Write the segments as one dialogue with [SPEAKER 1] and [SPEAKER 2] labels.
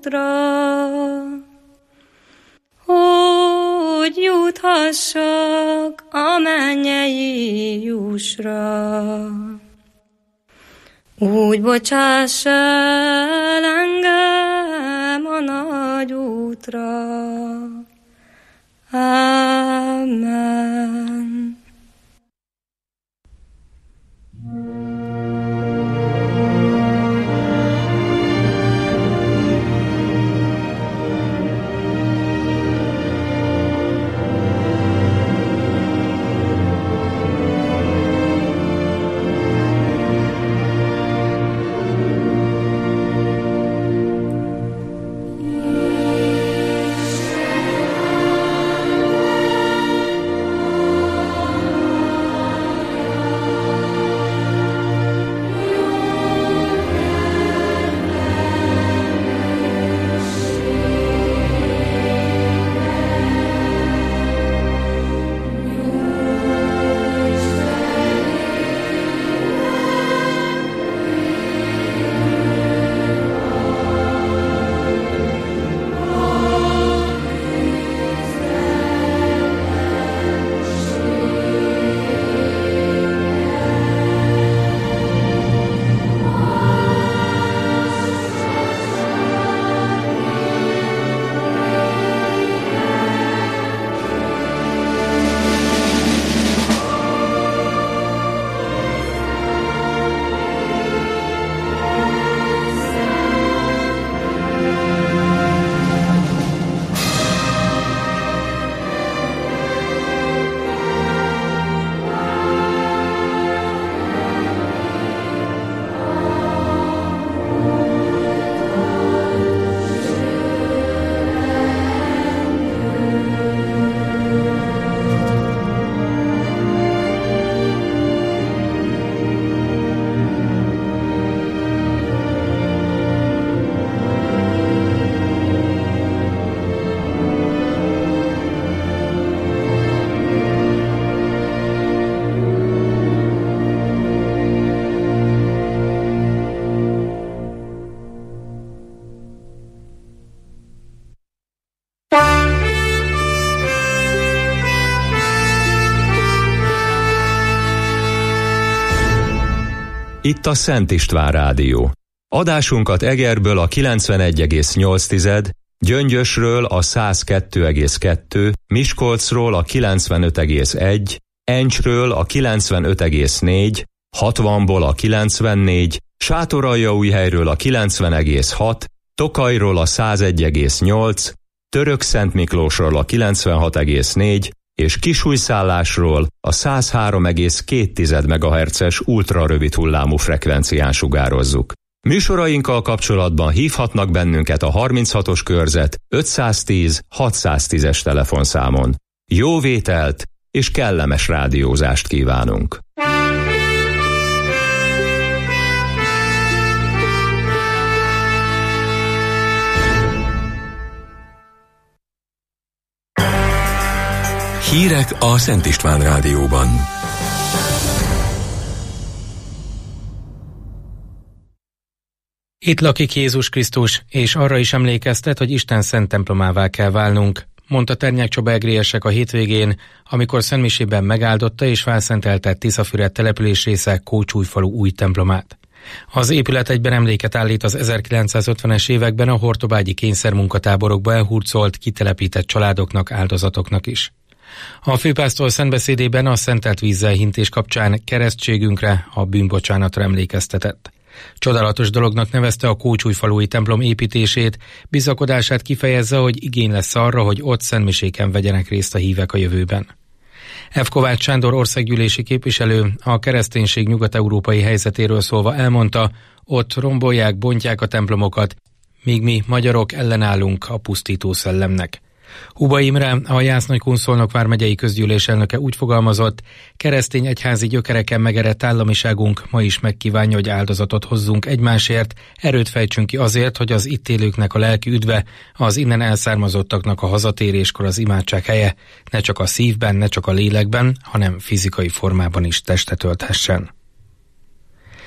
[SPEAKER 1] útra, hogy juthassak a mennyei jussra. Úgy bocsáss el engem a nagy útra. Amen.
[SPEAKER 2] Itt a Szent István Rádió. Adásunkat Egerből a 91,8, Gyöngyösről a 102,2, Miskolcról a 95,1, Encsről a 95,4, 60-ból a 94, Sátoraljaújhelyről a 90,6, Tokajról a 101,8, Törökszentmiklósról a 96,4 és Kisújszállásról a 103,2 MHz-es ultrarövid hullámú frekvencián sugározzuk. Műsorainkkal kapcsolatban hívhatnak bennünket a 36-os körzet 510 610-es telefonszámon. Jó vételt és kellemes rádiózást kívánunk!
[SPEAKER 3] Hírek a Szent István Rádióban.
[SPEAKER 4] Itt lakik Jézus Krisztus, és arra is emlékeztet, hogy Isten szent templomává kell válnunk, mondta Ternyák Csaba egrélyesek a hétvégén, amikor szentmisében megáldotta és felszentelte Tiszafüred településrésze Kócsújfalu új templomát. Az épület egyben emléket állít az 1950-es években a hortobágyi kényszermunkatáborokba elhurcolt, kitelepített családoknak, áldozatoknak is. A főpásztor szentbeszédében a szentelt vízzel hintés kapcsán keresztségünkre, a bűnbocsánatra emlékeztetett. Csodálatos dolognak nevezte a kócsújfalui templom építését, bizakodását kifejezze, hogy igény lesz arra, hogy ott szentmiséken vegyenek részt a hívek a jövőben. F. Kovács Sándor országgyűlési képviselő a kereszténység nyugat-európai helyzetéről szólva elmondta, ott rombolják, bontják a templomokat, míg mi magyarok ellenállunk a pusztító szellemnek. Huba Imre, a Jász-Nagykunszolnok vármegyei közgyűlés elnöke úgy fogalmazott, keresztény egyházi gyökereken megerett államiságunk ma is megkívánja, hogy áldozatot hozzunk egymásért, erőt fejtsünk ki azért, hogy az itt élőknek a lelki üdve, az innen elszármazottaknak a hazatéréskor az imádság helye ne csak a szívben, ne csak a lélekben, hanem fizikai formában is testet ölthessen.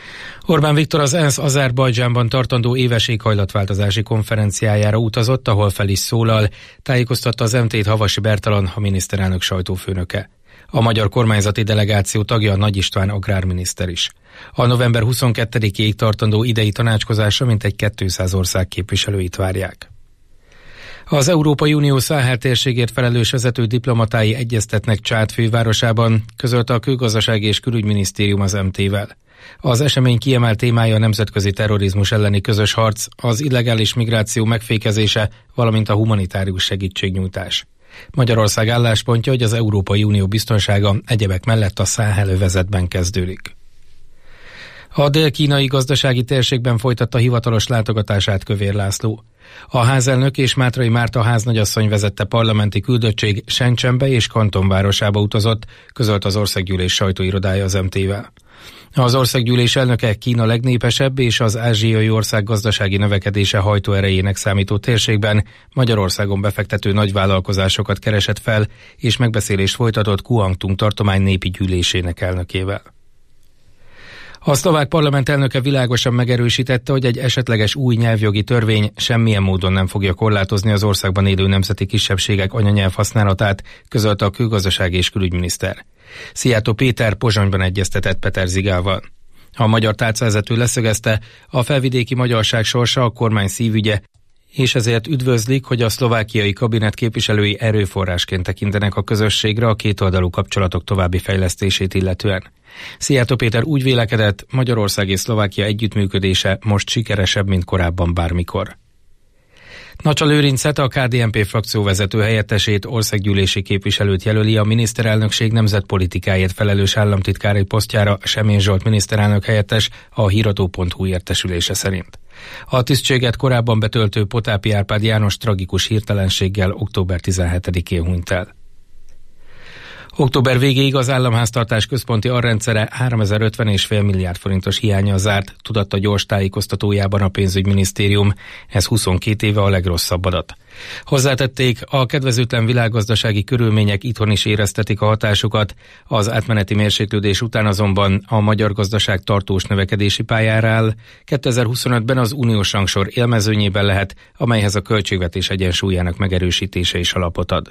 [SPEAKER 4] Orbán Viktor az ENSZ Azerbajdzsánban tartandó éves éghajlatváltozási konferenciájára utazott, ahol fel is szólal, tájékoztatta az MT-t Havasi Bertalan, a miniszterelnök sajtófőnöke. A magyar kormányzati delegáció tagja Nagy István agrárminiszter is. A november 22-ig tartandó idei tanácskozásra mintegy 200 ország képviselőit várják. Az Európai Unió Száhel térségért felelős vezető diplomatái egyeztetnek Csád fővárosában, közölte a Külgazdasági és Külügyminisztérium az MT-vel. Az esemény kiemelt témája a nemzetközi terrorizmus elleni közös harc, az illegális migráció megfékezése, valamint a humanitárius segítségnyújtás. Magyarország álláspontja, hogy az Európai Unió biztonsága egyebek mellett a Száhel övezetben kezdődik. A dél-kínai gazdasági térségben folytatta hivatalos látogatását Kövér László. A házelnök és Mátrai Márta háznagyasszony vezette parlamenti küldöttség Shenzhenbe és Kanton városába utazott, közölt az országgyűlés sajtóirodája az MT-vel. Az országgyűlés elnöke Kína legnépesebb és az ázsiai ország gazdasági növekedése hajtóerejének számító térségben Magyarországon befektető nagyvállalkozásokat keresett fel, és megbeszélést folytatott Guangdong tartomány népi gyűlésének elnökével. A szlovák parlament elnöke világosan megerősítette, hogy egy esetleges új nyelvjogi törvény semmilyen módon nem fogja korlátozni az országban élő nemzeti kisebbségek anyanyelv használatát, közölte a külgazdasági és külügyminiszter. Szijjártó Péter Pozsonyban egyeztetett Peter Zigával. A magyar tárcavezető leszögezte, a felvidéki magyarság sorsa a kormány szívügye, és ezért üdvözlik, hogy a szlovákiai kabinet képviselői erőforrásként tekintenek a közösségre a kétoldalú kapcsolatok további fejlesztését illetően. Szijjártó Péter úgy vélekedett, Magyarország és Szlovákia együttműködése most sikeresebb, mint korábban bármikor. Nacsa Lőrincet, a KDNP frakcióvezető helyettesét, országgyűlési képviselőt jelöli a miniszterelnökség nemzetpolitikáért felelős államtitkári posztjára Semjén Zsolt miniszterelnök helyettes, a Híradó.hu értesülése szerint. A tisztséget korábban betöltő Potápi Árpád János tragikus hirtelenséggel október 17-én hunyt el. Október végéig az államháztartás központi arrendszere 3050,5 milliárd forintos hiánnyal zárt, tudatta gyors tájékoztatójában a pénzügyminisztérium. Ez 22 éve a legrosszabb adat. Hozzátették, a kedvezőtlen világgazdasági körülmények itthon is éreztetik a hatásukat, az átmeneti mérséklődés után azonban a magyar gazdaság tartós növekedési pályára áll. 2025-ben az uniós rangsor élmezőnyében lehet, amelyhez a költségvetés egyensúlyának megerősítése is alapot ad.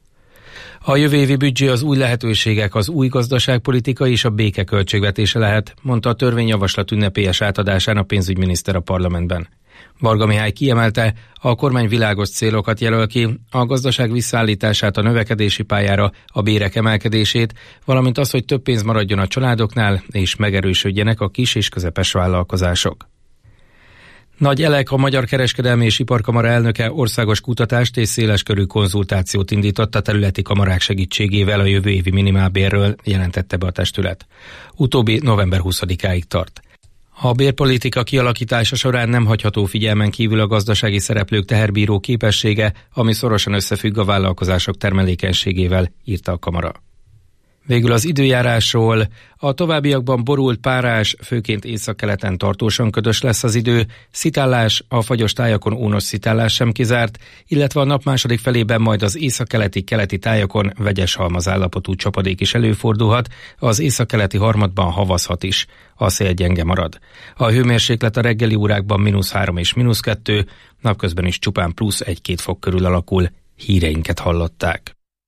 [SPEAKER 4] A jövő évi büdzsé az új lehetőségek, az új gazdaságpolitika és a béke költségvetése lehet, mondta a törvényjavaslat ünnepélyes átadásán a pénzügyminiszter a parlamentben. Varga Mihály kiemelte, a kormány világos célokat jelöl ki, a gazdaság visszaállítását a növekedési pályára, a bérek emelkedését, valamint az, hogy több pénz maradjon a családoknál, és megerősödjenek a kis és közepes vállalkozások. Nagy Elek, a Magyar Kereskedelmi és Iparkamara elnöke országos kutatást és széleskörű konzultációt indított a területi kamarák segítségével a jövő évi minimálbérről, jelentette be a testület. Utóbbi november 20-áig tart. A bérpolitika kialakítása során nem hagyható figyelmen kívül a gazdasági szereplők teherbíró képessége, ami szorosan összefügg a vállalkozások termelékenységével, írta a kamara. Végül az időjárásról. A továbbiakban borult, párás, főként északkeleten tartósan ködös lesz az idő, szitállás, a fagyos tájakon ónos szitállás sem kizárt, illetve a nap második felében majd az északkeleti tájakon vegyes halmazállapotú csapadék is előfordulhat, az északkeleti harmadban havazhat is. A szél gyenge marad. A hőmérséklet a reggeli órákban -3 és -2, napközben is csupán +1-2 fok körül alakul. Híreinket hallották.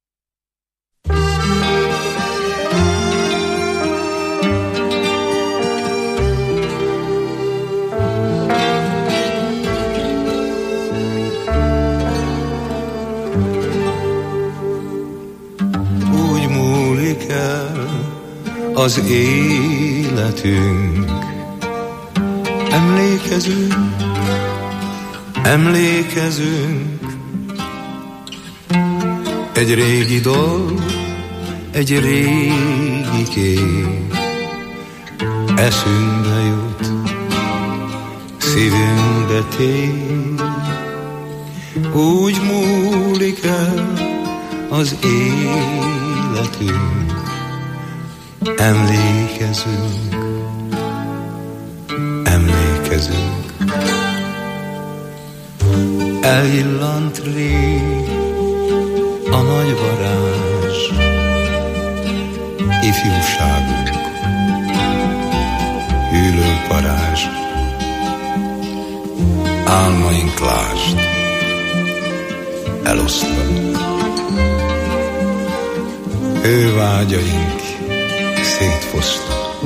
[SPEAKER 5] Az életünk, emlékezünk, egy régi dolg, egy régi kép, eszünkbe jut, szívünkbe tér, úgy múlik el az életünk. Emlékezünk, elillant rég a nagy varázs, ifjúságunk, hűlő parázs. álmaink lásd, elosztva. Ő vágyaink szétfosztak.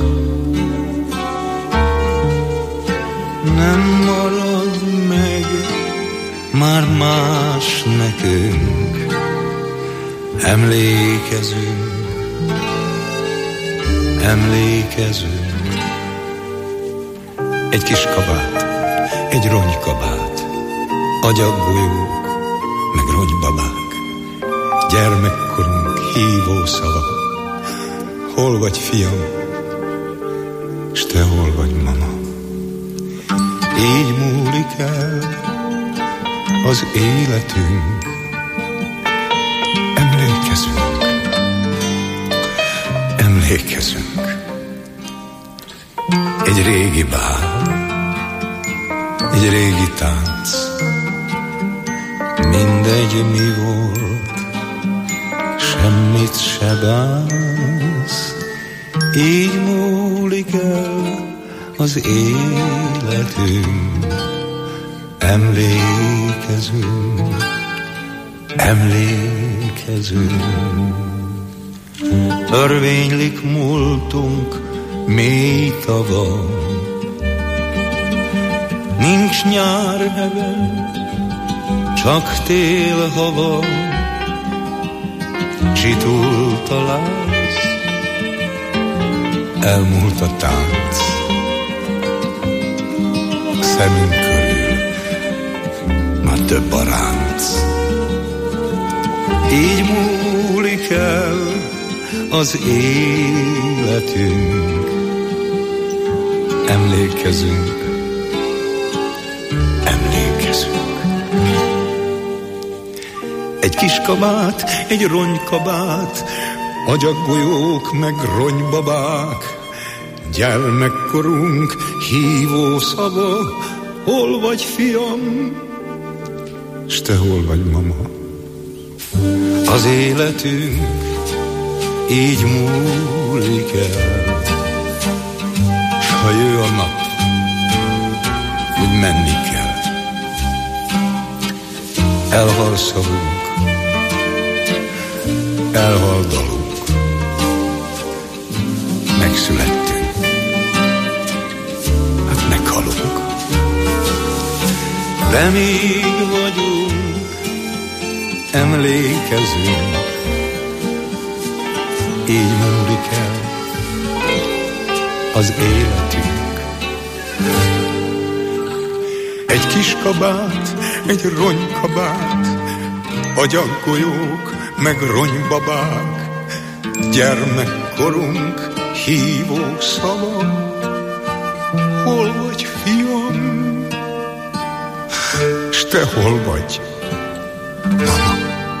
[SPEAKER 5] Nem marad meg már más nekünk, emlékezünk, emlékezünk. Egy kis kabát, egy ronykabát, agyaggolyók, meg ronybabák, gyermekkorunk hívó szava. Hol vagy, fiam, s te hol vagy, mama? Így múlik el az életünk. Emlékezünk, emlékezünk. Egy régi bál, egy régi tánc, mindegy mi volt, semmit se bánsz. Így múlik el az életünk. Emlékezünk, emlékezünk. Örvénylik múltunk mély tavan, nincs nyár heve, csak tél hava. Csitult a láz, elmúlt a tánc, szemünk körül már több a ránc. Így múlik el az életünk. Emlékezünk, emlékezünk. Egy kis kabát, egy ronykabát, agyaggolyók meg ronybabák, gyermekkorunk hívó szava. Hol vagy, fiam, s te hol vagy, mama? Az életünk így múlik el, s ha jő a nap, úgy menni kell. Elhal szavunk, elhal dalunk, megszülettünk, hát meghalunk. De még vagyunk, emlékezünk, így múlik el az életünk. Egy kis kabát, egy ronykabát, agyaggolyók meg ronybabák, gyermekkorunk hívó szava. Hol vagy, fiam, s te hol vagy, mama?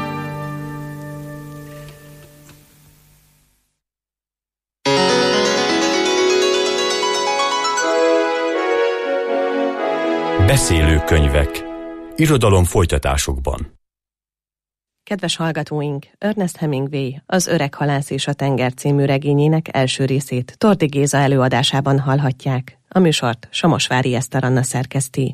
[SPEAKER 6] Beszélőkönyvek. Irodalom folytatásokban.
[SPEAKER 7] Kedves hallgatóink, Ernest Hemingway Az öreg halász és a tenger című regényének első részét Tordi Géza előadásában hallhatják. A műsort Somosvári Eszter Anna szerkeszti.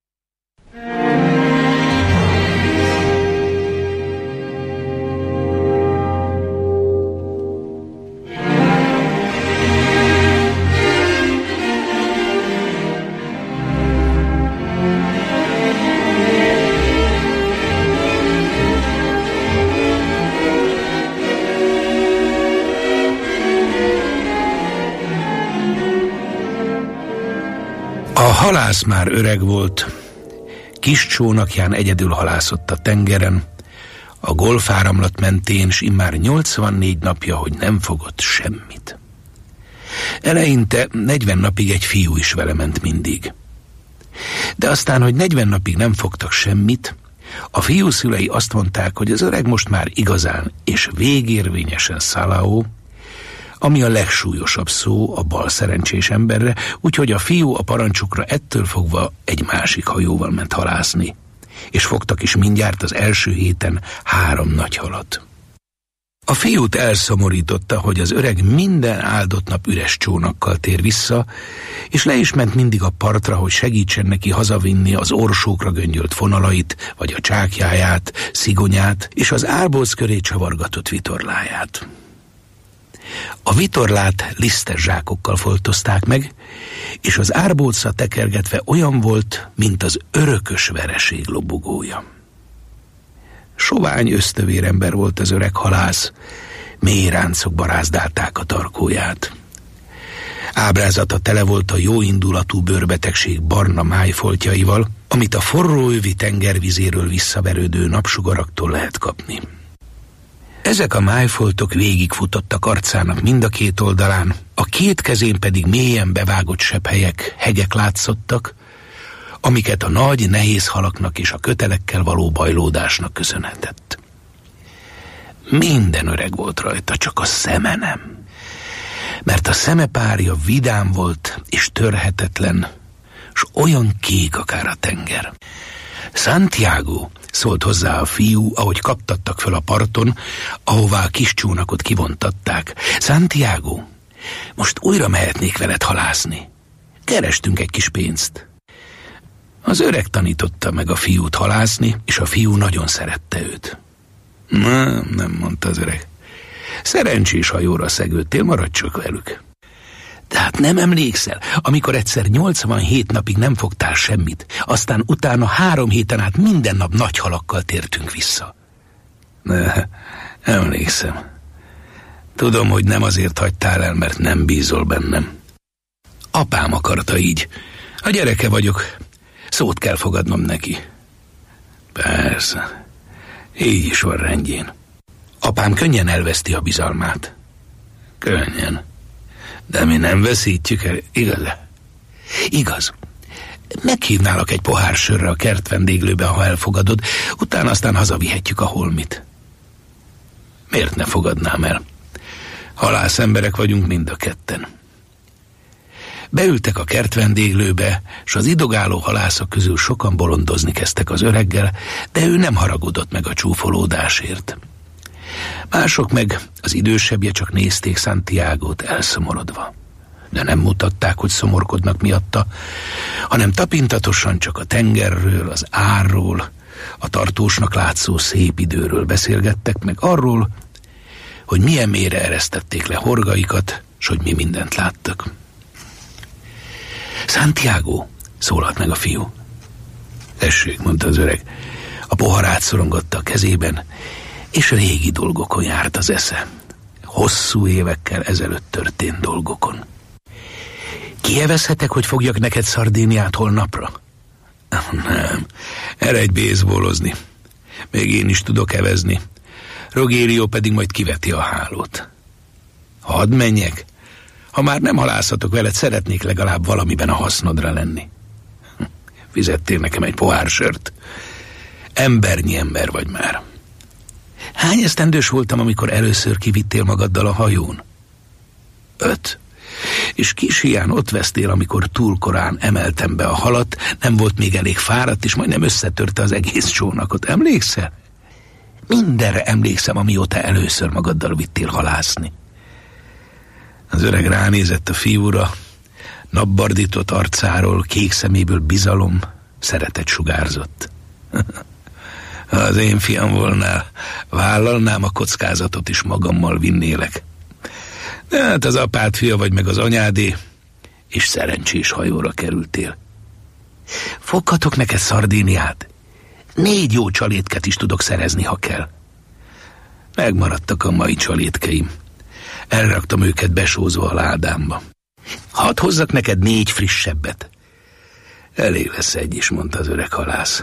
[SPEAKER 8] A halász már öreg volt, kis csónakján egyedül halászott a tengeren, a golfáramlat mentén, s immár 84 napja, hogy nem fogott semmit. Eleinte 40 napig egy fiú is vele ment mindig. De aztán, hogy 40 napig nem fogtak semmit, a fiú szülei azt mondták, hogy az öreg most már igazán és végérvényesen szalaó, ami a legsúlyosabb szó a bal szerencsés emberre, úgyhogy a fiú a parancsukra ettől fogva egy másik hajóval ment halászni, és fogtak is mindjárt az első héten 3 nagy halat. A fiút elszomorította, hogy az öreg minden áldott nap üres csónakkal tér vissza, és le is ment mindig a partra, hogy segítsen neki hazavinni az orsókra göngyölt fonalait, vagy a csákjáját, szigonyát, és az árbóc köré csavargatott vitorláját. A vitorlát lisztes zsákokkal foltozták meg, és az árbócra tekergetve olyan volt, mint az örökös vereség lobogója. Sovány ösztövérember volt az öreg halász, mély ráncok barázdálták a tarkóját. Ábrázata tele volt a jóindulatú bőrbetegség barna májfoltjaival, amit a forró övi tengervizéről visszaverődő napsugaraktól lehet kapni. Ezek a májfoltok végigfutottak arcának mind a két oldalán, a két kezén pedig mélyen bevágott sebhelyek, hegek látszottak, amiket a nagy, nehéz halaknak és a kötelekkel való bajlódásnak köszönhetett. Minden öreg volt rajta, csak a szeme nem. Mert a szemepárja vidám volt és törhetetlen, s olyan kék akár a tenger. Santiago, szólt hozzá a fiú, ahogy kaptattak föl a parton, ahová a kis csónakot kivontatták. Santiago, most újra mehetnék veled halászni. Kerestünk egy kis pénzt. Az öreg tanította meg a fiút halászni, és a fiú nagyon szerette őt. Nem, mondta az öreg. Szerencsés hajóra szegődtél, maradj csak velük. De hát nem emlékszel, amikor egyszer 87 napig nem fogtál semmit, aztán utána 3 héten át minden nap nagy halakkal tértünk vissza. Emlékszem. Tudom, hogy nem azért hagytál el, mert nem bízol bennem. Apám akarta így. A gyereke vagyok, szót kell fogadnom neki. Persze, így is van rendjén. Apám könnyen elveszti a bizalmát. Könnyen. De mi nem veszítjük el, igaz-e? Igaz. Meghívnálak egy pohár sörre a kertvendéglőbe, ha elfogadod, utána aztán hazavihetjük a holmit. Miért ne fogadnám el? Halász emberek vagyunk mind a ketten. Beültek a kertvendéglőbe, s az idogáló halászok közül sokan bolondozni kezdtek az öreggel, de ő nem haragudott meg a csúfolódásért. Mások meg, az idősebbje, csak nézték Santiagót elszomorodva. De nem mutatták, hogy szomorkodnak miatta, hanem tapintatosan csak a tengerről, az árról, a tartósnak látszó szép időről beszélgettek, meg arról, hogy milyen mélyre eresztették le horgaikat, s hogy mi mindent láttak. Santiago, szólalt meg a fiú. Tessék, mondta az öreg. A poharát szorongatta a kezében, és régi dolgokon járt az esze. Hosszú évekkel ezelőtt történt dolgokon. Kievezhetek, hogy fogjak neked Szardéniát holnapra? Nem, eredj bészbólozni. Még én is tudok evezni. Rogério pedig majd kiveti a hálót. Hadd menjek. Ha már nem halászatok veled, szeretnék legalább valamiben a hasznodra lenni. Fizettél nekem egy pohár sört. Embernyi ember vagy már. Hány esztendős voltam, amikor először kivittél magaddal a hajón? 5. És kis hián ott vesztél, amikor túl korán emeltem be a halat, nem volt még elég fáradt, és majdnem összetörte az egész csónakot. Emlékszel? Mindenre emlékszem, amióta először magaddal vittél halászni. Az öreg ránézett a fiúra, napbardított arcáról, kék szeméből bizalom, szeretet sugárzott. Ha az én fiam volnál, vállalnám a kockázatot is magammal vinnélek. De hát az apád fia vagy meg az anyádé, és szerencsés hajóra kerültél. Foghatok neked Szardéniát? 4 jó csalétket is tudok szerezni, ha kell. Megmaradtak a mai csalétkeim. Elraktam őket besózva a ládámba. Hadd hozzak neked 4 frissebbet. Elég lesz egy is, mondta az öreg halász.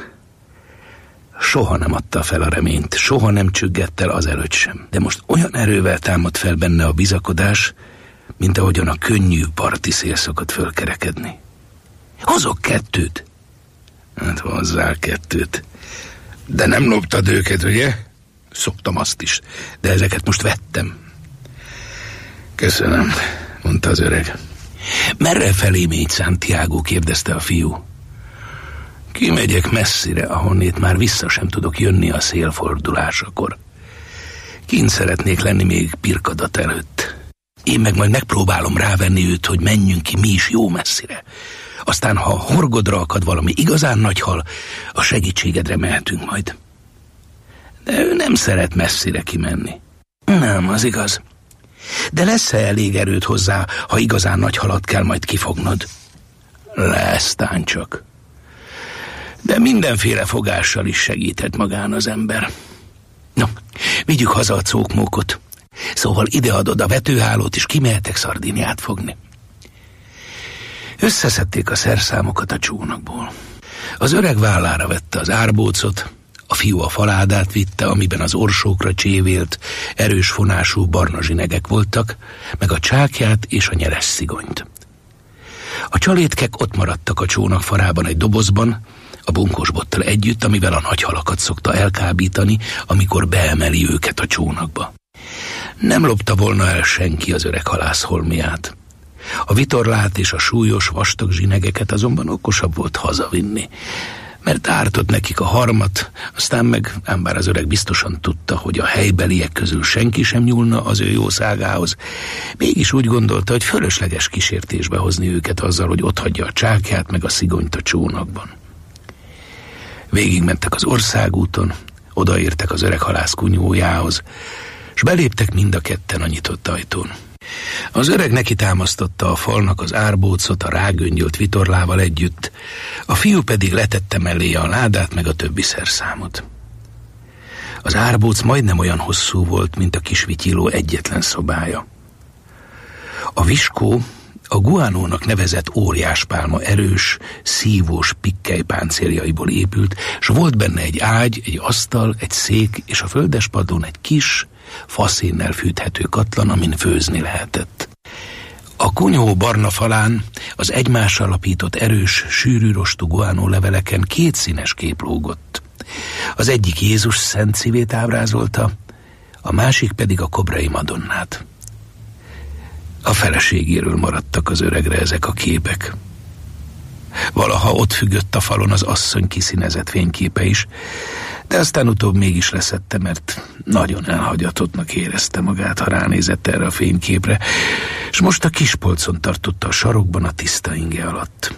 [SPEAKER 8] Soha nem adta fel a reményt, soha nem csüggett el azelőtt sem. De most olyan erővel támad fel benne a bizakodás, mint ahogyan a könnyű parti szél szokott fölkerekedni. Hozok 2. Hát hozzál 2. De nem loptad őket, ugye? Szoktam azt is, de ezeket most vettem. Köszönöm, mondta az öreg. Merre felé mégy Santiago? Kérdezte a fiú. Kimegyek messzire, ahonnét már vissza sem tudok jönni a szélfordulásakor. Kint szeretnék lenni még Pirkadat előtt. Én meg majd megpróbálom rávenni őt, hogy menjünk ki mi is jó messzire. Aztán, ha horgodra akad valami igazán nagy hal, a segítségedre mehetünk majd. De ő nem szeret messzire kimenni. Nem, az igaz. De lesz-e elég erőd hozzá, ha igazán nagy halat kell majd kifognod? Lesz tán csak. De mindenféle fogással is segíthet magán az ember. No, vigyük haza a cókmókot. Szóval ideadod a vetőhálót, és kimehetek Szardiniát fogni. Összeszedték a szerszámokat a csónakból. Az öreg vállára vette az árbócot, a fiú a faládát vitte, amiben az orsókra csévélt, erős fonású barna zsinegek voltak, meg a csákját és a nyeres szigonyt. A csalétkek ott maradtak a csónak farában egy dobozban, a bunkósbottal együtt, amivel a nagy halakat szokta elkábítani, amikor beemeli őket a csónakba. Nem lopta volna el senki az öreg halász holmiát. A vitorlát és a súlyos vastag zsinegeket azonban okosabb volt hazavinni, mert ártott nekik a harmat, aztán meg, ám bár az öreg biztosan tudta, hogy a helybeliek közül senki sem nyúlna az ő jószágához, mégis úgy gondolta, hogy fölösleges kísértésbe hozni őket azzal, hogy otthagyja a csákját meg a szigonyt a csónakban. Végigmentek az országúton, odaértek az öreg halász kunyhójához, s beléptek mind a ketten a nyitott ajtón. Az öreg neki támasztotta a falnak az árbócot a rágöngyölt vitorlával együtt, a fiú pedig letette mellé a ládát meg a többi szerszámot. Az árbóc majdnem olyan hosszú volt, mint a kis vityiló egyetlen szobája. A viskó a guánónak nevezett óriáspálma erős, szívós pikkelypáncéljaiból épült, s volt benne egy ágy, egy asztal, egy szék, és a földespadlón egy kis, faszénnel fűthető katlan, amin főzni lehetett. A kunyhó barna falán az egymással alapított erős, sűrű rostú guánó leveleken két színes kép lógott. Az egyik Jézus szent szívét ábrázolta, a másik pedig a kobrai madonnát. A feleségéről maradtak az öregre ezek a képek. Valaha ott függött a falon az asszony kiszínezett fényképe is, de aztán utóbb mégis leszedte, mert nagyon elhagyatottnak érezte magát, ha ránézett erre a fényképre, és most a kispolcon tartotta a sarokban a tiszta inge alatt.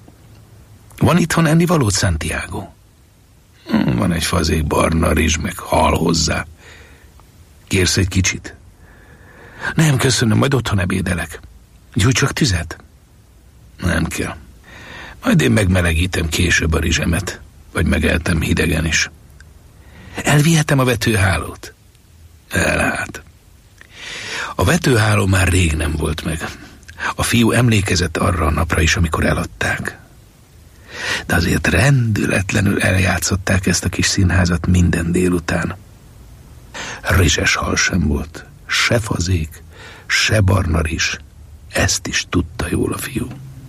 [SPEAKER 8] Van itthon ennivalót, Santiago? Van egy fazék barna rizs, meg hal hozzá. Kérsz egy kicsit? Nem, köszönöm, majd otthon ebédelek. Gyújtsak tüzet? Nem kell. Majd én megmelegítem később a rizsemet, vagy megeltem hidegen is. Elvihetem a vetőhálót? Elhát. A vetőháló már rég nem volt meg. A fiú emlékezett arra a napra is, amikor eladták. De azért rendületlenül eljátszották ezt a kis színházat minden délután. Rizses hal sem volt, se fazék, se barna rizs. Ezt is tudta jól a fiú.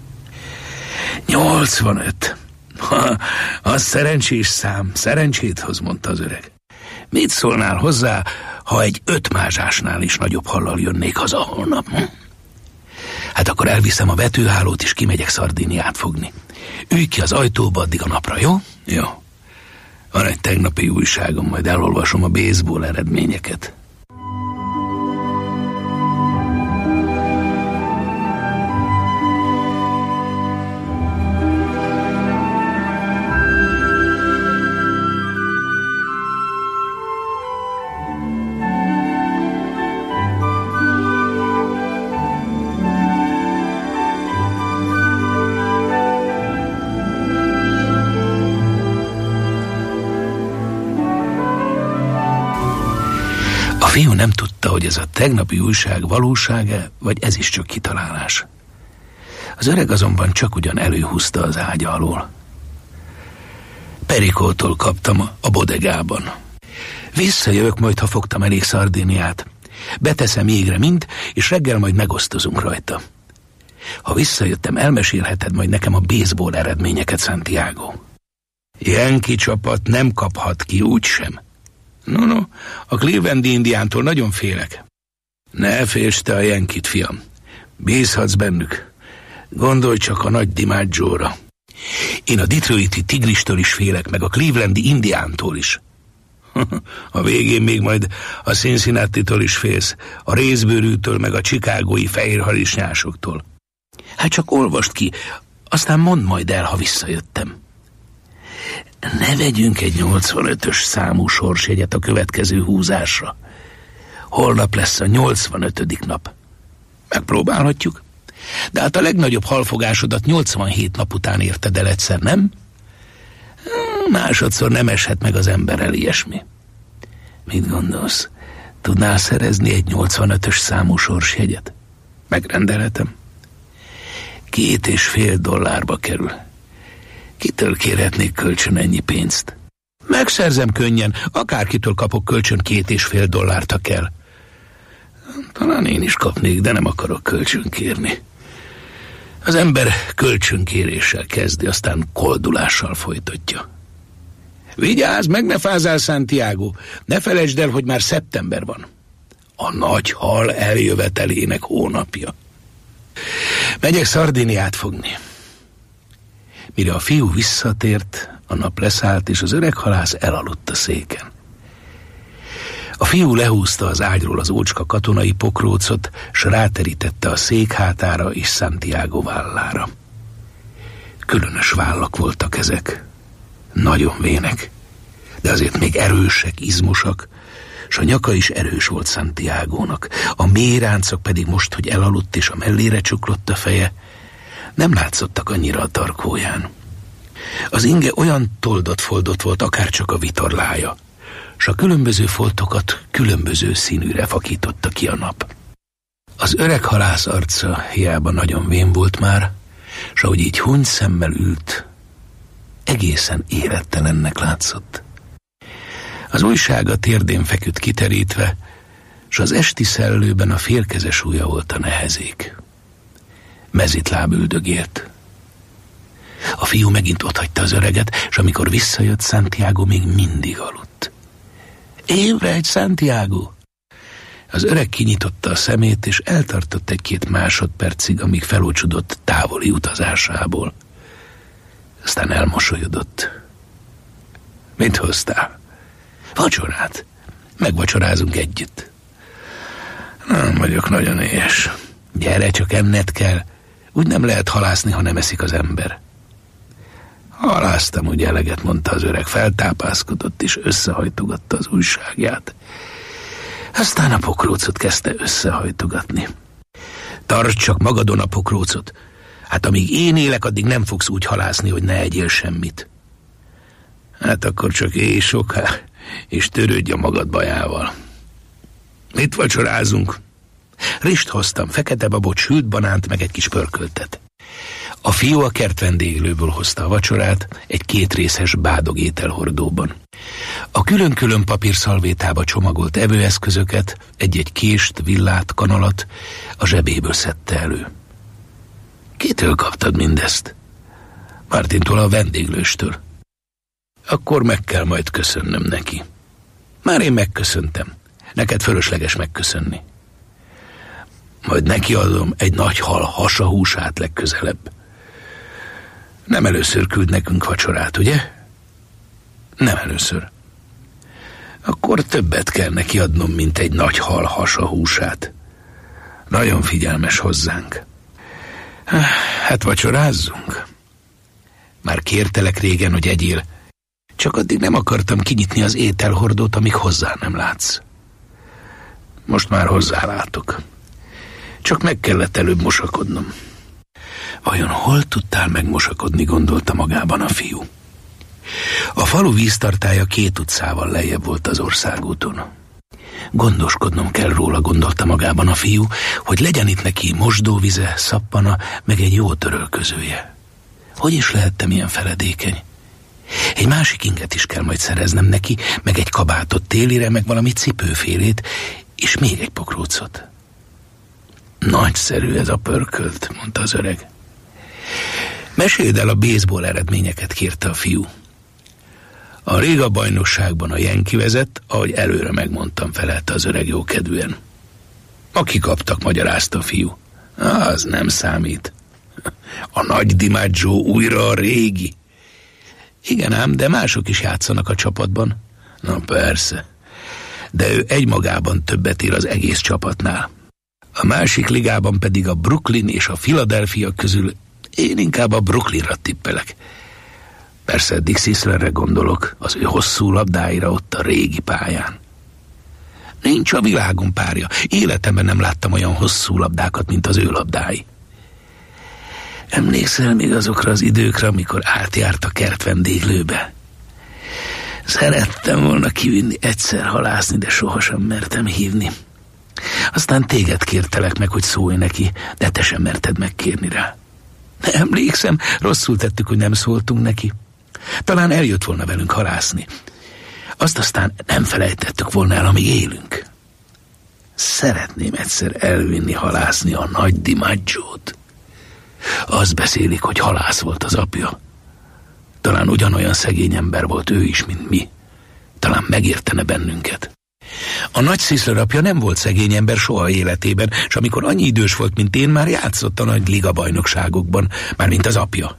[SPEAKER 8] 85. Az szerencsés szám, szerencsét hoz, mondta az öreg. Mit szólnál hozzá, ha egy 5 mázsásnál is nagyobb hallal jönnék haza holnap? Hát akkor elviszem a vetőhálót, és kimegyek Szardiniát fogni. Ülj ki az ajtóba addig a napra, jó? Jó. Van egy tegnapi újságom, majd elolvasom a baseball eredményeket. A fiú nem tudta, hogy ez a tegnapi újság valósága, vagy ez is csak kitalálás. Az öreg azonban csak ugyan előhúzta az ágya alól. Perikótól kaptam a bodegában. Visszajövök majd, ha fogtam elég Szardiniát. Beteszem jégre mind, és reggel majd megosztozunk rajta. Ha visszajöttem, elmesélheted majd nekem a baseball eredményeket, Santiago. Yankee csapat nem kaphat ki úgysem. No, a Clevelandi Indiántól nagyon félek. Ne félsz te a Yankee-t, fiam. Bízhatsz bennük. Gondolj csak a nagy DiMaggio-ra. Én a Detroiti Tigristől is félek, meg a Clevelandi Indiántól is. A végén még majd a Cincinnati-tól is félsz, a részbőrűtől meg a chicagói fehérharisnyásoktól. Hát csak olvast ki, aztán mondd majd el, ha visszajöttem. Ne vegyünk egy 85-ös számú sorsjegyet a következő húzásra. Holnap lesz a 85. nap. Megpróbálhatjuk. De hát a legnagyobb halfogásodat 87 nap után érted el egyszer, nem? Másodszor nem eshet meg az emberrel ilyesmi. Mit gondolsz? Tudnál szerezni egy 85-ös számú sorsjegyet? Megrendelhetem. $2,5 kerül. Kitől kérhetnék kölcsön ennyi pénzt? Megszerzem könnyen, akárkitől kapok kölcsön $2,5, ha kell. Talán én is kapnék, de nem akarok kölcsön kérni. Az ember kölcsönkéréssel kezdi, aztán koldulással folytatja. Vigyázz, meg ne fázzál, Santiago! Ne felejtsd el, hogy már szeptember van. A nagy hal eljövetelének hónapja. Megyek Szardiniát fogni. Mire a fiú visszatért, a nap leszállt, és az öreg halász elaludt a széken. A fiú lehúzta az ágyról az ócska katonai pokrócot, s ráterítette a szék hátára és Santiago vállára. Különös vállak voltak ezek. Nagyon vének, de azért még erősek, izmosak, s a nyaka is erős volt Santiagónak. A mély ráncok pedig most, hogy elaludt és a mellére csuklott a feje, nem látszottak annyira a tarkóján. Az inge olyan toldott-foldott volt, akárcsak a vitorlája, s a különböző foltokat különböző színűre fakította ki a nap. Az öreg halász arca hiába nagyon vén volt már, s ahogy így huny szemmel ült, egészen érettelennek látszott. Az újsága térdén feküdt kiterítve, s az esti szellőben a félkezes ujja volt a nehezék. Mezitláb üldögélt. A fiú megint otthagyta az öreget, s amikor visszajött, Santiago még mindig aludt. Ébredj, Santiago! Az öreg kinyitotta a szemét, és eltartott 1-2 másodpercig, amíg felócsudott távoli utazásából. Aztán elmosolyodott. Mit hoztál? Vacsorát. Megvacsorázunk együtt. Nem vagyok nagyon éhes. Gyere, csak enned kell. Úgy nem lehet halászni, ha nem eszik az ember. Halásztam, úgy eleget, mondta az öreg, feltápászkodott és összehajtogatta az újságját. Aztán a pokrócot kezdte összehajtogatni. Tartsd csak magadon a pokrócot. Hát amíg én élek, addig nem fogsz úgy halászni, hogy ne egyél semmit. Hát akkor csak élj soká, és törődj a magad bajával. Mit vacsorázunk? Rist hoztam, fekete babot, sült banánt, meg egy kis pörköltet. A fiú a kertvendéglőből hozta a vacsorát egy 2 részes bádog ételhordóban. A külön-külön papírszalvétába csomagolt evőeszközöket, egy-egy kést, villát, kanalat a zsebéből szedte elő. Kitől kaptad mindezt? Martintól, a vendéglőstől. Akkor meg kell majd köszönnöm neki. Már én megköszöntem. Neked fölösleges megköszönni. Majd neki adom egy nagy hal hasahúsát legközelebb. Nem először küld nekünk vacsorát, ugye? Nem először. Akkor többet kell neki adnom, mint egy nagy hal hasahúsát. Nagyon figyelmes hozzánk. Hát vacsorázzunk. Már kértelek régen, hogy egyél. Csak addig nem akartam kinyitni az ételhordót, amíg hozzá nem látsz. Most már hozzálátok. Csak meg kellett előbb mosakodnom. Vajon hol tudtál megmosakodni, gondolta magában a fiú. A falu víztartálya 2 utcával lejjebb volt az országúton. Gondoskodnom kell róla, gondolta magában a fiú, hogy legyen itt neki mosdóvize, szappana, meg egy jó törölközője. Hogy is lehettem ilyen feledékeny? Egy másik inget is kell majd szereznem neki, meg egy kabátot télire, meg valami cipőfélét, és még egy pokrócot. Nagyszerű ez a pörkölt, mondta az öreg. Meséld el a baseball eredményeket, kérte a fiú. A Liga bajnokságban a Yankee vezet, ahogy előre megmondtam, felelte az öreg jókedvűen. Aki kaptak, magyarázta a fiú. Az nem számít. A nagy DiMaggio újra a régi. Igen ám, de mások is játszanak a csapatban. Na persze, de ő egymagában többet ér az egész csapatnál. A másik ligában pedig a Brooklyn és a Philadelphia közül én inkább a Brooklynra tippelek. Persze Dick Sislerre gondolok, az ő hosszú labdáira ott a régi pályán. Nincs a világon párja. Életemben nem láttam olyan hosszú labdákat, mint az ő labdái. Emlékszel még azokra az időkre, amikor átjárt a kert vendéglőbe? Szerettem volna kivinni egyszer halászni, de sohasem mertem hívni. Aztán téged kértelek meg, hogy szólj neki, de te sem merted megkérni rá. Emlékszem, rosszul tettük, hogy nem szóltunk neki. Talán eljött volna velünk halászni. Azt aztán nem felejtettük volna el, amíg élünk. Szeretném egyszer elvinni halászni a nagy DiMaggiót. Azt beszélik, hogy halász volt az apja. Talán ugyanolyan szegény ember volt ő is, mint mi. Talán megértene bennünket. A nagy Sisler apja nem volt szegény ember soha életében, és amikor annyi idős volt, mint én, már játszott a nagy ligabajnokságokban, mármint az apja.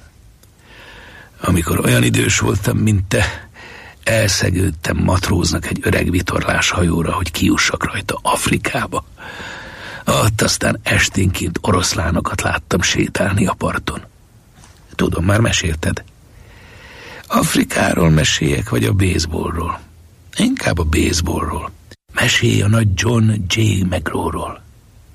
[SPEAKER 8] Amikor olyan idős voltam, mint te, elszegődtem matróznak egy öreg vitorlás hajóra, hogy kijussak rajta Afrikába. Ott aztán esténként oroszlánokat láttam sétálni a parton. Tudom, már mesélted. Afrikáról meséljek, vagy a baseballról? Inkább a baseballról. Mesélj a nagy John J. McEnroe-ról.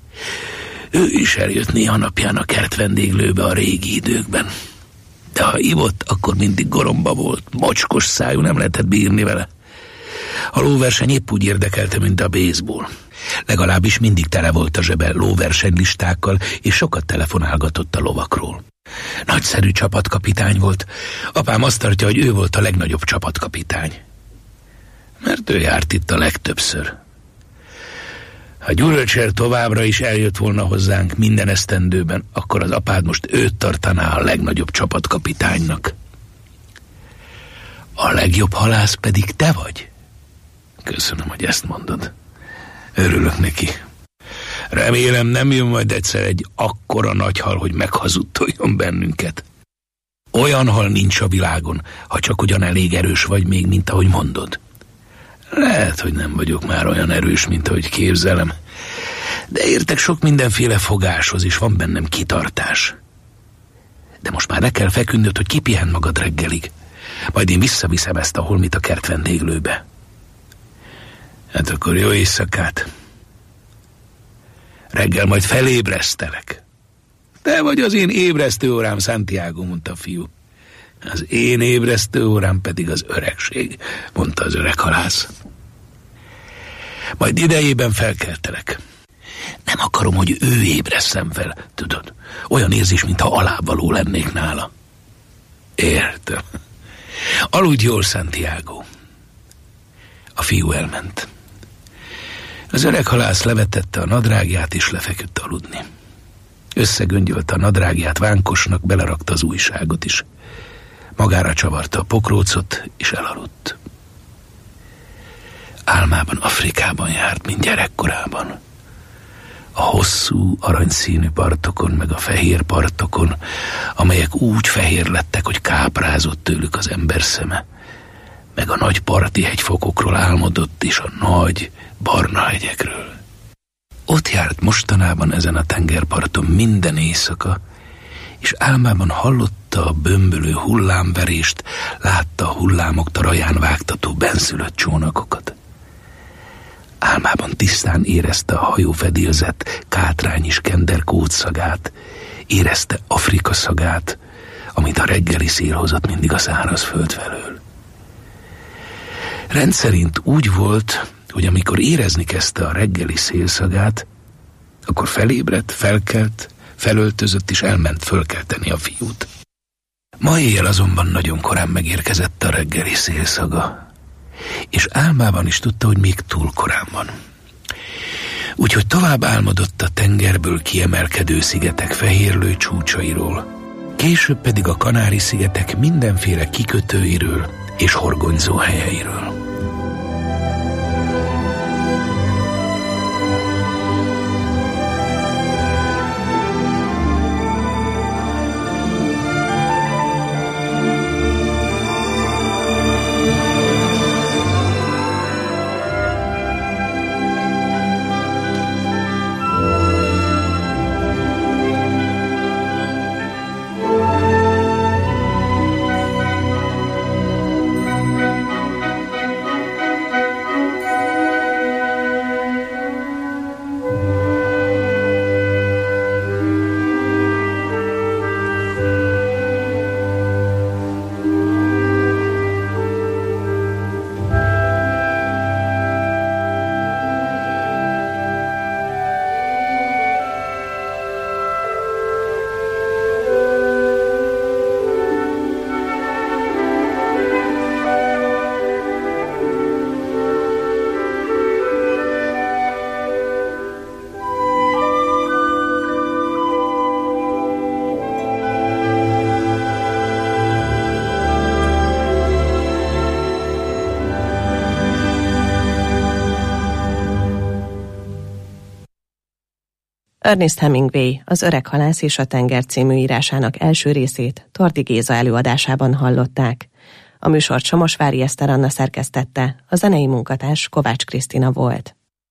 [SPEAKER 8] Ő is eljött néha napján a kert vendéglőbe a régi időkben. De ha ivott, akkor mindig goromba volt, mocskos szájú, nem lehetett bírni vele. A lóverseny épp úgy érdekelte, mint a baseball. Legalábbis mindig tele volt a zsebe lóversenylistákkal, és sokat telefonálgatott a lovakról. Nagyszerű csapatkapitány volt. Apám azt tartja, hogy ő volt a legnagyobb csapatkapitány. Mert ő járt itt a legtöbbször. Ha Gyuröcsér továbbra is eljött volna hozzánk minden esztendőben, akkor az apád most őt tartaná a legnagyobb csapatkapitánynak. A legjobb halász pedig te vagy? Köszönöm, hogy ezt mondod. Örülök neki. Remélem, nem jön majd egyszer egy akkora nagy hal, hogy meghazudtoljon bennünket. Olyan hal nincs a világon, ha csak ugyan elég erős vagy még, mint ahogy mondod. Lehet, hogy nem vagyok már olyan erős, mint ahogy képzelem, de értek sok mindenféle fogáshoz, és van bennem kitartás. De most már le kell feküdnöd, hogy kipihend magad reggelig. Majd én visszaviszem ezt a holmit a kert vendéglőbe. Hát akkor jó éjszakát. Reggel majd felébresztelek. Te vagy az én ébresztő órám, Santiago, mondta a fiú. Az én ébresztő órám pedig az öregség, mondta az öreg halász. Majd idejében felkeltelek. Nem akarom, hogy ő ébresszem fel, tudod. Olyan érzés, mintha alávaló lennék nála. Értem. Aludj jól, Santiago. A fiú elment. Az öreg halász levetette a nadrágját, és lefeküdt aludni. Összegöngyölte a nadrágját vánkosnak, belerakta az újságot is. Magára csavarta a pokrócot, és elaludt. Álmában Afrikában járt, mint gyerekkorában. A hosszú, aranyszínű partokon, meg a fehér partokon, amelyek úgy fehér lettek, hogy káprázott tőlük az ember szeme, meg a nagy parti hegyfokokról álmodott, és a nagy, barna hegyekről. Ott járt mostanában ezen a tengerparton minden éjszaka, és álmában hallotta a bömbölő hullámverést, látta a hullámok taraján vágtató benszülött csónakokat. Álmában tisztán érezte a hajó fedélzett kátrányi skender kódszagát, érezte Afrika szagát, amit a reggeli szél hozott mindig a szárazföld felől. Rendszerint úgy volt, hogy amikor érezni kezdte a reggeli szélszagát, akkor felébredt, felkelt, felöltözött és elment fölkelteni a fiút. Ma éjjel azonban nagyon korán megérkezett a reggeli szélszaga, és álmában is tudta, hogy még túl korán van. Úgyhogy tovább álmodott a tengerből kiemelkedő szigetek fehérlő csúcsairól, később pedig a Kanári-szigetek mindenféle kikötőiről és horgonyzó helyeiről.
[SPEAKER 7] Ernest Hemingway, Az öreg halász és a tenger című írásának első részét Tordi Géza előadásában hallották. A műsort Somosvári Eszter Anna szerkesztette, a zenei munkatárs Kovács Krisztina volt.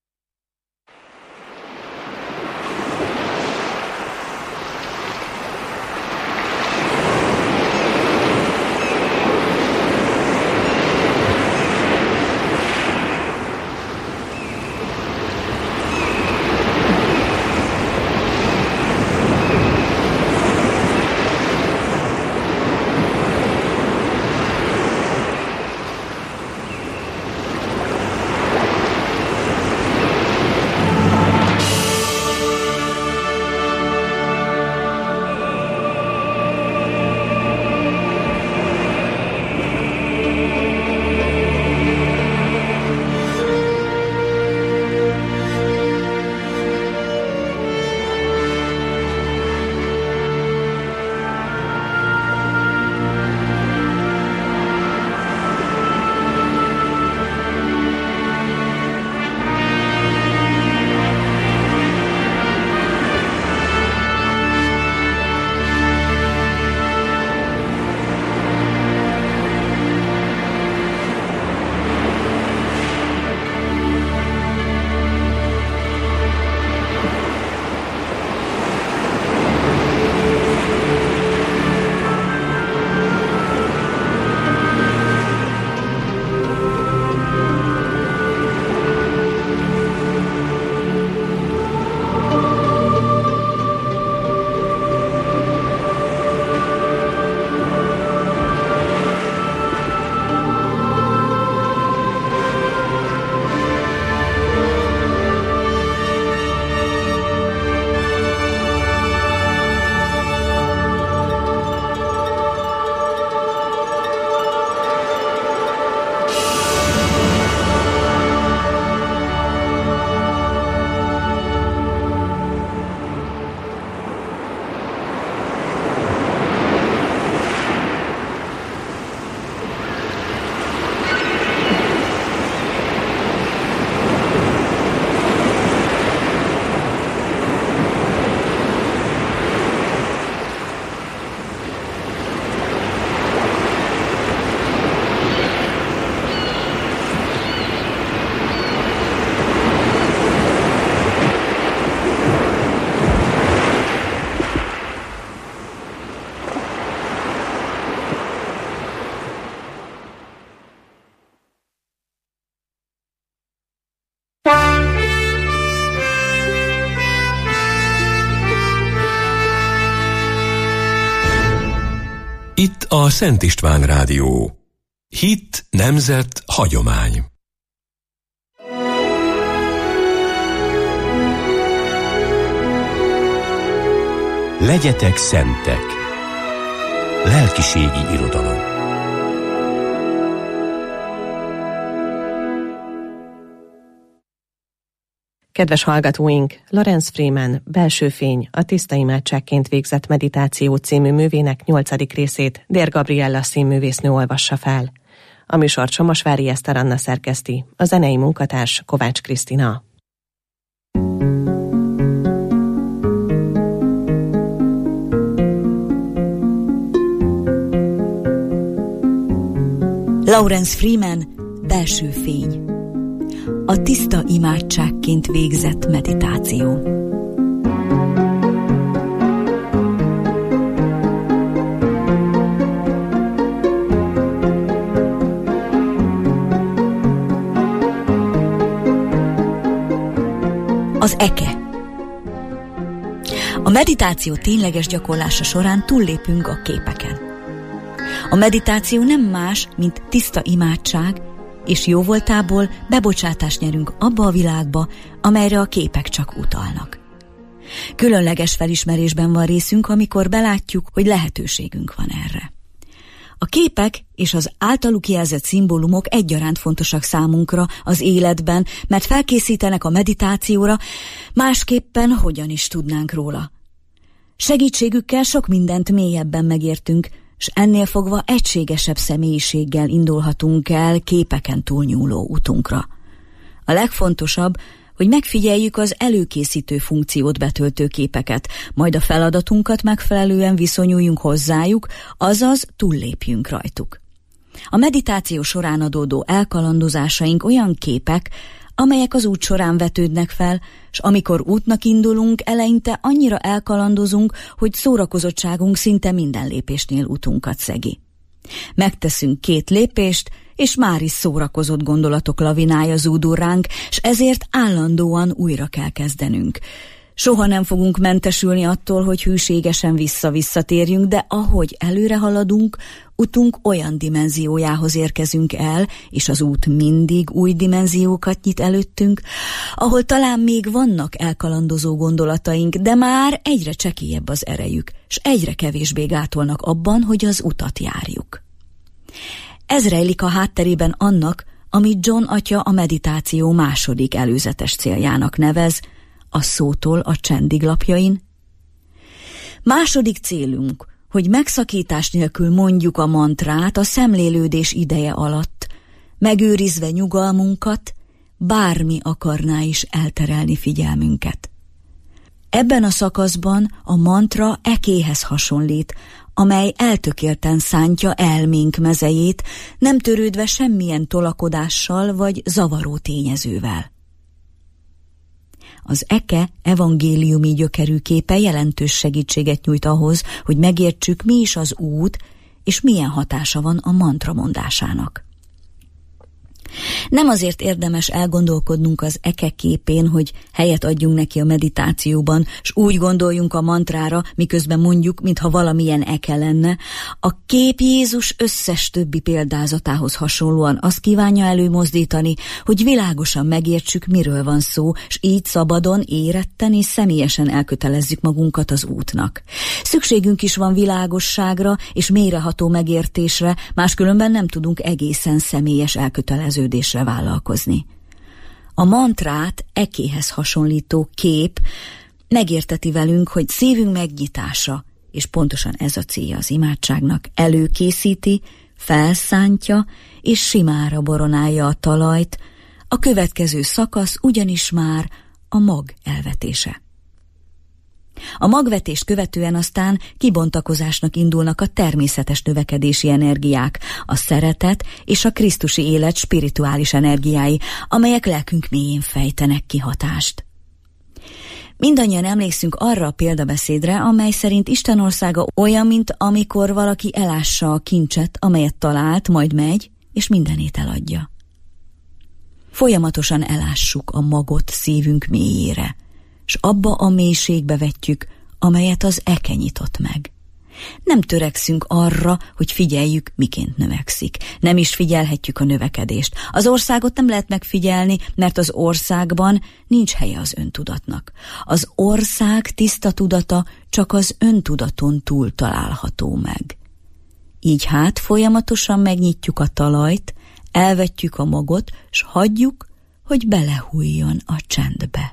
[SPEAKER 3] Itt a Szent István Rádió. Hit, nemzet, hagyomány.
[SPEAKER 9] Legyetek szentek. Lelkiségi irodalom.
[SPEAKER 7] Kedves hallgatóink, Lawrence Freeman Belső fény, a tiszta imádságként végzett meditáció című művének 8. részét Dér Gabriella színművésznő olvassa fel. A műsort Somosvári Eszter Anna szerkeszti, a zenei munkatárs Kovács Krisztina.
[SPEAKER 10] Lawrence Freeman Belső fény, a tiszta imádságként végzett meditáció. Az eke. A meditáció tényleges gyakorlása során túllépünk a képeken. A meditáció nem más, mint tiszta imádság, és jóvoltából bebocsátást nyerünk abba a világba, amelyre a képek csak utalnak. Különleges felismerésben van részünk, amikor belátjuk, hogy lehetőségünk van erre. A képek és az általuk jelzett szimbólumok egyaránt fontosak számunkra az életben, mert felkészítenek a meditációra, másképpen hogyan is tudnánk róla. Segítségükkel sok mindent mélyebben megértünk, s ennél fogva egységesebb személyiséggel indulhatunk el képeken túlnyúló utunkra. A legfontosabb, hogy megfigyeljük az előkészítő funkciót betöltő képeket, majd a feladatunkat megfelelően viszonyuljunk hozzájuk, azaz túllépjünk rajtuk. A meditáció során adódó elkalandozásaink olyan képek, amelyek az út során vetődnek fel, s amikor útnak indulunk, eleinte annyira elkalandozunk, hogy szórakozottságunk szinte minden lépésnél utunkat szegi. Megteszünk 2 lépést, és már is szórakozott gondolatok lavinája zúdul ránk, s ezért állandóan újra kell kezdenünk. Soha nem fogunk mentesülni attól, hogy hűségesen visszatérjünk, de ahogy előre haladunk, utunk olyan dimenziójához érkezünk el, és az út mindig új dimenziókat nyit előttünk, ahol talán még vannak elkalandozó gondolataink, de már egyre csekélyebb az erejük, s egyre kevésbé gátolnak abban, hogy az utat járjuk. Ez rejlik a hátterében annak, amit John atya a meditáció második előzetes céljának nevez, a szótól a csendig lapjain. Második célunk, hogy megszakítás nélkül mondjuk a mantrát a szemlélődés ideje alatt, megőrizve nyugalmunkat, bármi akarná is elterelni figyelmünket. Ebben a szakaszban a mantra ekéhez hasonlít, amely eltökélten szántja elménk mezejét, nem törődve semmilyen tolakodással vagy zavaró tényezővel. Az eke evangéliumi gyökerű képe jelentős segítséget nyújt ahhoz, hogy megértsük, mi is az út, és milyen hatása van a mantra mondásának. Nem azért érdemes elgondolkodnunk az eke képén, hogy helyet adjunk neki a meditációban, s úgy gondoljunk a mantrára, miközben mondjuk, mintha valamilyen eke lenne. A kép Jézus összes többi példázatához hasonlóan azt kívánja előmozdítani, hogy világosan megértsük, miről van szó, s így szabadon, éretten és személyesen elkötelezzük magunkat az útnak. Szükségünk is van világosságra és mélyreható megértésre, máskülönben nem tudunk egészen személyes elköteleződésre vállalkozni. A mantrát ekéhez hasonlító kép megérteti velünk, hogy szívünk megnyitása, és pontosan ez a célja az imádságnak, előkészíti, felszántja és simára boronálja a talajt, a következő szakasz ugyanis már a mag elvetése. A magvetést követően aztán kibontakozásnak indulnak a természetes növekedési energiák, a szeretet és a krisztusi élet spirituális energiái, amelyek lelkünk mélyén fejtenek ki hatást. Mindannyian emlékszünk arra a példabeszédre, amely szerint Isten országa olyan, mint amikor valaki elássa a kincset, amelyet talált, majd megy, és mindenét eladja. Folyamatosan elássuk a magot szívünk mélyére, s abba a mélységbe vetjük, amelyet az eke nyitott meg. Nem törekszünk arra, hogy figyeljük, miként növekszik. Nem is figyelhetjük a növekedést. Az országot nem lehet megfigyelni, mert az országban nincs helye az öntudatnak. Az ország tiszta tudata csak az öntudaton túl található meg. Így hát folyamatosan megnyitjuk a talajt, elvetjük a magot, s hagyjuk, hogy belehújjon a csendbe.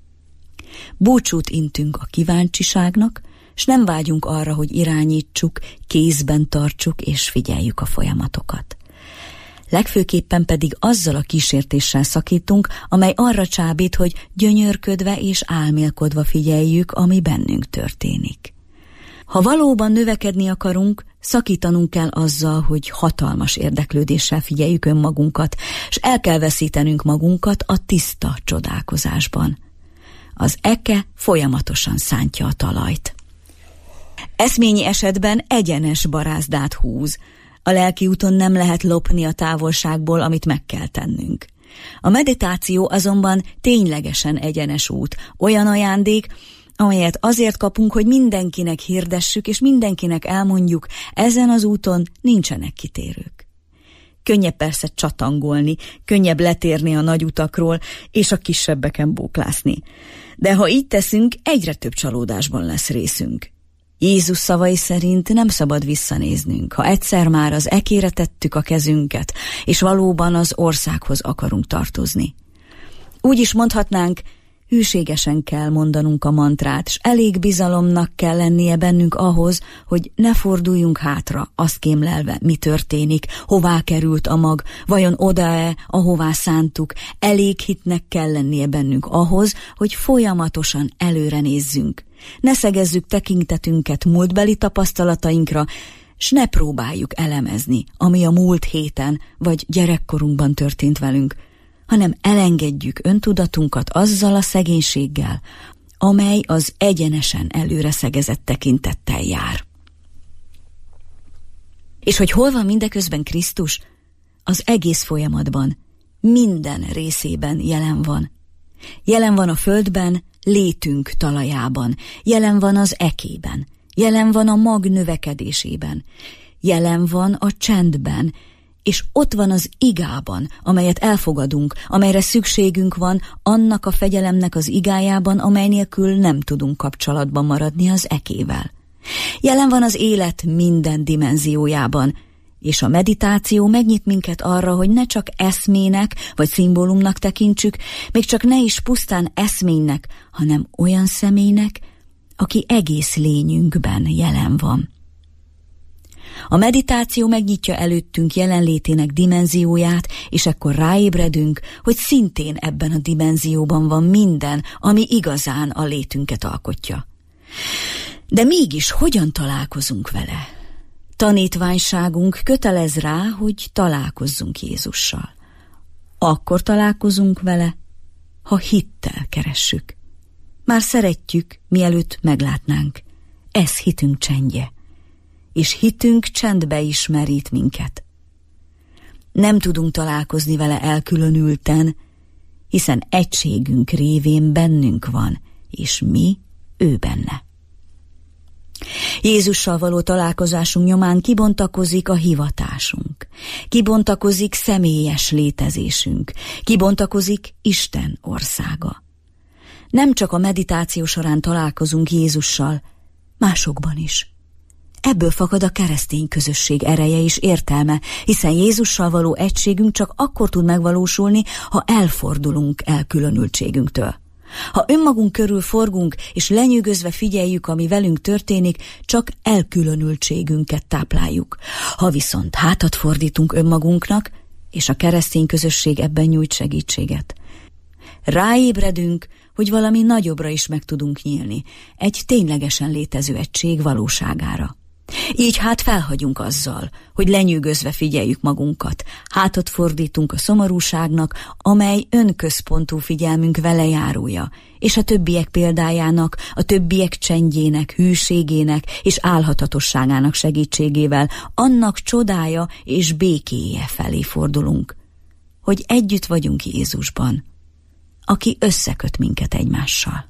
[SPEAKER 10] Búcsút intünk a kíváncsiságnak, s nem vágyunk arra, hogy irányítsuk, kézben tartsuk és figyeljük a folyamatokat. Legfőképpen pedig azzal a kísértéssel szakítunk, amely arra csábít, hogy gyönyörködve és álmélkodva figyeljük, ami bennünk történik. Ha valóban növekedni akarunk, szakítanunk kell azzal, hogy hatalmas érdeklődéssel figyeljük önmagunkat, s el kell veszítenünk magunkat a tiszta csodálkozásban. Az eke folyamatosan szántja a talajt. Eszményi esetben egyenes barázdát húz. A lelki úton nem lehet lopni a távolságból, amit meg kell tennünk. A meditáció azonban ténylegesen egyenes út, olyan ajándék, amelyet azért kapunk, hogy mindenkinek hirdessük, és mindenkinek elmondjuk, ezen az úton nincsenek kitérők. Könnyebb persze csatangolni, könnyebb letérni a nagy utakról, és a kisebbeken bóklászni. De ha így teszünk, egyre több csalódásban lesz részünk. Jézus szavai szerint nem szabad visszanéznünk, ha egyszer már az ekére tettük a kezünket, és valóban az országhoz akarunk tartozni. Úgy is mondhatnánk, Hűségesen kell mondanunk a mantrát, s elég bizalomnak kell lennie bennünk ahhoz, hogy ne forduljunk hátra, azt kémlelve, mi történik, hová került a mag, vajon oda-e, ahová szántuk. Elég hitnek kell lennie bennünk ahhoz, hogy folyamatosan előre nézzünk. Ne szegezzük tekintetünket múltbeli tapasztalatainkra, s ne próbáljuk elemezni, ami a múlt héten vagy gyerekkorunkban történt velünk, hanem elengedjük öntudatunkat azzal a szegénységgel, amely az egyenesen előre szegezett tekintettel jár. És hogy hol van mindeközben Krisztus? Az egész folyamatban, minden részében jelen van. Jelen van a földben, létünk talajában, jelen van az ekében, jelen van a mag növekedésében, jelen van a csendben, és ott van az igában, amelyet elfogadunk, amelyre szükségünk van, annak a fegyelemnek az igájában, amely nélkül nem tudunk kapcsolatban maradni az ekével. Jelen van az élet minden dimenziójában, és a meditáció megnyit minket arra, hogy ne csak eszmének vagy szimbólumnak tekintsük, még csak ne is pusztán eszménynek, hanem olyan személynek, aki egész lényünkben jelen van. A meditáció megnyitja előttünk jelenlétének dimenzióját, és ekkor ráébredünk, hogy szintén ebben a dimenzióban van minden, ami igazán a létünket alkotja. De mégis hogyan találkozunk vele? Tanítványságunk kötelez rá, hogy találkozzunk Jézussal. Akkor találkozunk vele, ha hittel keressük. Már szeretjük, mielőtt meglátnánk. Ez hitünk csendje. És hitünk csendbe is merít minket. Nem tudunk találkozni vele elkülönülten, hiszen egységünk révén bennünk van, és mi ő benne. Jézussal való találkozásunk nyomán kibontakozik a hivatásunk, kibontakozik személyes létezésünk, kibontakozik Isten országa. Nem csak a meditáció során találkozunk Jézussal, másokban is. Ebből fakad a keresztény közösség ereje és értelme, hiszen Jézussal való egységünk csak akkor tud megvalósulni, ha elfordulunk elkülönültségünktől. Ha önmagunk körül forgunk és lenyűgözve figyeljük, ami velünk történik, csak elkülönültségünket tápláljuk. Ha viszont hátat fordítunk önmagunknak, és a keresztény közösség ebben nyújt segítséget, ráébredünk, hogy valami nagyobbra is meg tudunk nyílni, egy ténylegesen létező egység valóságára. Így hát felhagyunk azzal, hogy lenyűgözve figyeljük magunkat, hátat fordítunk a szomorúságnak, amely önközpontú figyelmünk velejárója, és a többiek példájának, a többiek csendjének, hűségének és álhatatosságának segítségével annak csodája és békéje felé fordulunk, hogy együtt vagyunk Jézusban, aki összeköt minket egymással.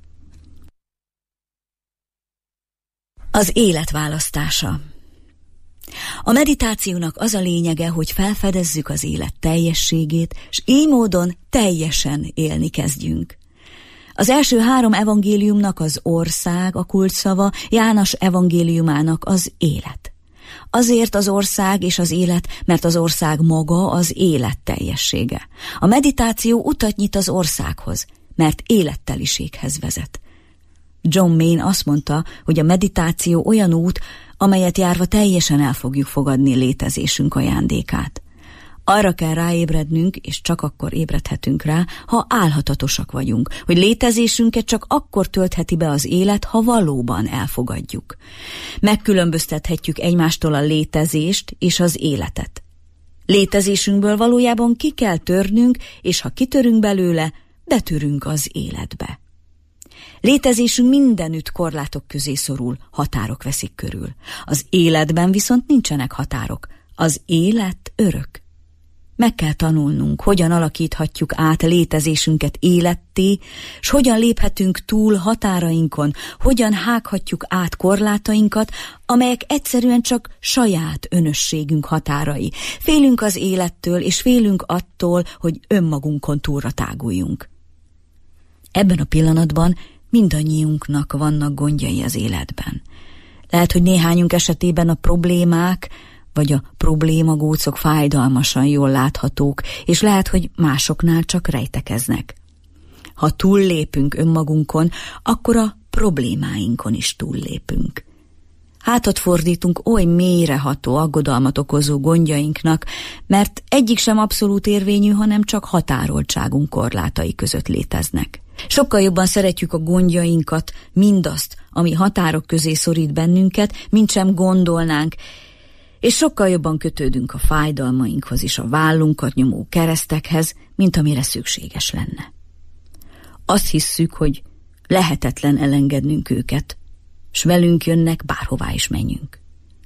[SPEAKER 10] Az élet választása. A meditációnak az a lényege, hogy felfedezzük az élet teljességét, és így módon teljesen élni kezdjünk. Az első 3 evangéliumnak az ország a kulcsszava, János evangéliumának az élet. Azért az ország és az élet, mert az ország maga az élet teljessége. A meditáció utat nyit az országhoz, mert életteliséghez vezet. John Main azt mondta, hogy a meditáció olyan út, amelyet járva teljesen el fogjuk fogadni létezésünk ajándékát. Arra kell ráébrednünk, és csak akkor ébredhetünk rá, ha álhatatosak vagyunk, hogy létezésünket csak akkor töltheti be az élet, ha valóban elfogadjuk. Megkülönböztethetjük egymástól a létezést és az életet. Létezésünkből valójában ki kell törnünk, és ha kitörünk belőle, betörünk az életbe. Létezésünk mindenütt korlátok közé szorul, határok veszik körül. Az életben viszont nincsenek határok. Az élet örök. Meg kell tanulnunk, hogyan alakíthatjuk át létezésünket életté, s hogyan léphetünk túl határainkon, hogyan hághatjuk át korlátainkat, amelyek egyszerűen csak saját önösségünk határai. Félünk az élettől, és félünk attól, hogy önmagunkon túlra táguljunk. Ebben a pillanatban mindannyiunknak vannak gondjai az életben. Lehet, hogy néhányunk esetében a problémák vagy a problémagócok fájdalmasan jól láthatók, és lehet, hogy másoknál csak rejtekeznek. Ha túllépünk önmagunkon, akkor a problémáinkon is túllépünk. Hátat fordítunk oly mélyreható, aggodalmat okozó gondjainknak, mert egyik sem abszolút érvényű, hanem csak határoltságunk korlátai között léteznek. Sokkal jobban szeretjük a gondjainkat, mindazt, ami határok közé szorít bennünket, mint sem gondolnánk, és sokkal jobban kötődünk a fájdalmainkhoz és a vállunkat nyomó keresztekhez, mint amire szükséges lenne. Azt hisszük, hogy lehetetlen elengednünk őket, s velünk jönnek, bárhová is menjünk.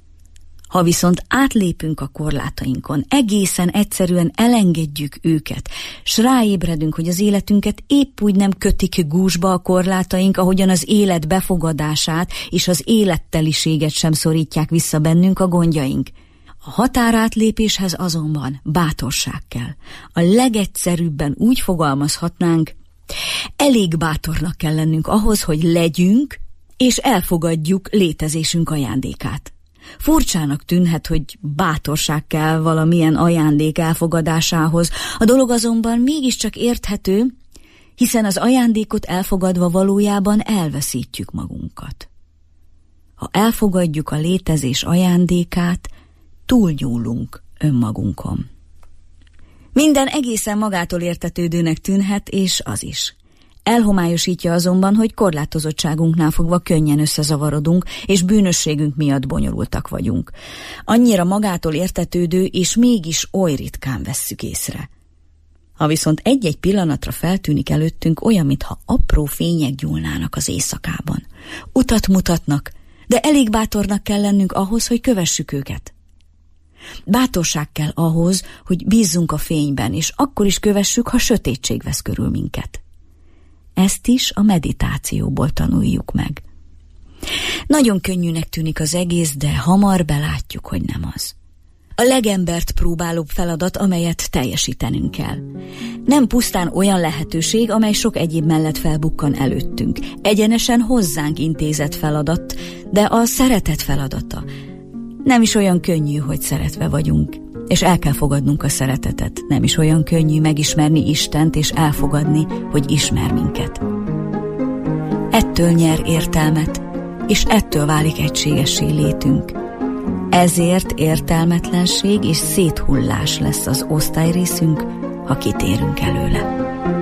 [SPEAKER 10] Ha viszont átlépünk a korlátainkon, egészen egyszerűen elengedjük őket, s ráébredünk, hogy az életünket épp úgy nem kötik gúzsba a korlátaink, ahogyan az élet befogadását és az életteliséget sem szorítják vissza bennünk a gondjaink. A határátlépéshez azonban bátorság kell. A legegyszerűbben úgy fogalmazhatnánk, elég bátornak kell lennünk ahhoz, hogy legyünk, és elfogadjuk létezésünk ajándékát. Furcsának tűnhet, hogy bátorság kell valamilyen ajándék elfogadásához, a dolog azonban mégiscsak érthető, hiszen az ajándékot elfogadva valójában elveszítjük magunkat. Ha elfogadjuk a létezés ajándékát, túlnyúlunk önmagunkon. Minden egészen magától értetődőnek tűnhet, és az is. Elhomályosítja azonban, hogy korlátozottságunknál fogva könnyen összezavarodunk, és bűnösségünk miatt bonyolultak vagyunk. Annyira magától értetődő, és mégis oly ritkán vesszük észre. Ha viszont egy-egy pillanatra feltűnik előttünk, olyan, mintha apró fények gyúlnának az éjszakában. Utat mutatnak, de elég bátornak kell lennünk ahhoz, hogy kövessük őket. Bátorság kell ahhoz, hogy bízzunk a fényben, és akkor is kövessük, ha sötétség vesz körül minket. Ezt is a meditációból tanuljuk meg. Nagyon könnyűnek tűnik az egész, de hamar belátjuk, hogy nem az. A legembert próbálóbb feladat, amelyet teljesítenünk kell. Nem pusztán olyan lehetőség, amely sok egyéb mellett felbukkan előttünk. Egyenesen hozzánk intézett feladat, de a szeretet feladata. Nem is olyan könnyű, hogy szeretve vagyunk, és el kell fogadnunk a szeretetet. Nem is olyan könnyű megismerni Istent, és elfogadni, hogy ismer minket. Ettől nyer értelmet, és ettől válik egységessé létünk. Ezért értelmetlenség és széthullás lesz az osztályrészünk, ha kitérünk előle.